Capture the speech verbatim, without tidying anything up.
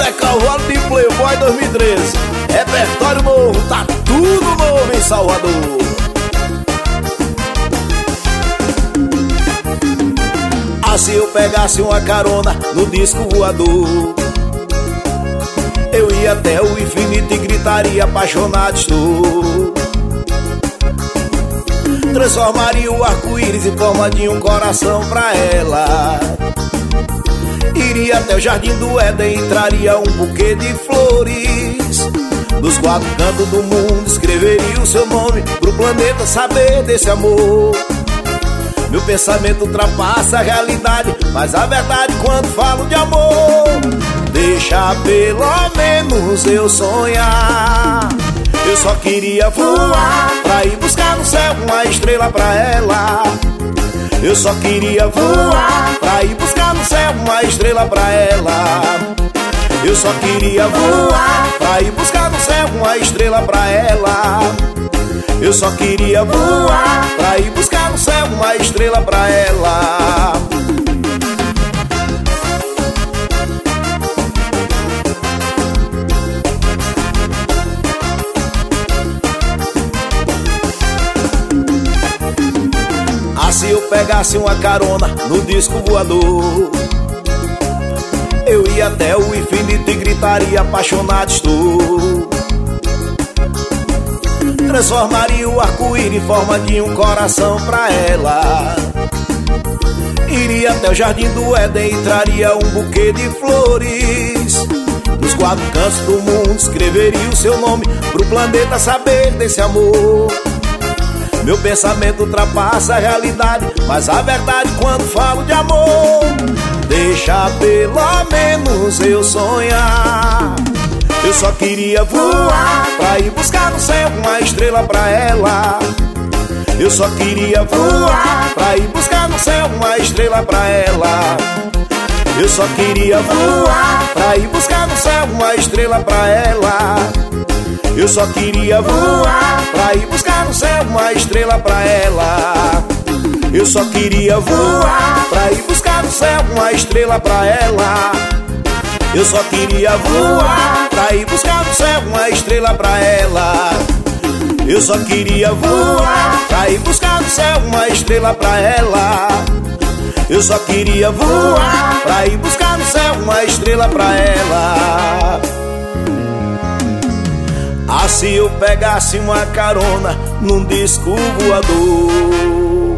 Zé Carvalho de Playboy dois mil e treze. Repertório novo, tá tudo novo em Salvador. Ah, se eu pegasse uma carona no disco voador, eu ia até o infinito e gritaria apaixonado estou. Transformaria o arco-íris em forma de um coração pra ela. Iria até o jardim do Éden, entraria um buquê de flores. Nos quatro cantos do mundo escreveria o seu nome, pro planeta saber desse amor. Meu pensamento ultrapassa a realidade, mas a verdade quando falo de amor. Deixa pelo menos eu sonhar. Eu só queria voar pra ir buscar no céu uma estrela pra ela. Eu só queria voar pra ir buscar no céu uma estrela pra ela. Eu só queria voar pra ir buscar no céu uma estrela pra ela. Eu só queria voar pra ir buscar no céu uma estrela pra ela. Ah, se eu pegasse uma carona no disco voador, eu ia até o infinito e gritaria apaixonado estou. Transformaria o arco-íris em forma de um coração pra ela. Iria até o jardim do Éden, entraria um buquê de flores. Nos quatro cantos do mundo escreveria o seu nome, pro planeta saber desse amor. Meu pensamento ultrapassa a realidade, mas a verdade quando falo de amor. Deixa pelo menos eu sonhar. Eu só queria voar pra ir buscar no céu uma estrela pra ela. Eu só queria voar pra ir buscar no céu uma estrela pra ela. Eu só queria voar pra ir buscar no céu uma estrela pra ela. Eu só queria voar pra ir buscar no céu uma estrela pra ela. Eu só queria voar pra ir buscar no céu uma estrela pra ela. Eu só queria voar pra ir buscar no céu uma estrela pra ela. Eu só queria voar pra ir buscar no céu uma estrela pra ela. Eu só queria voar pra ir buscar no céu uma estrela pra ela. Ah, se eu pegasse uma carona num disco voador,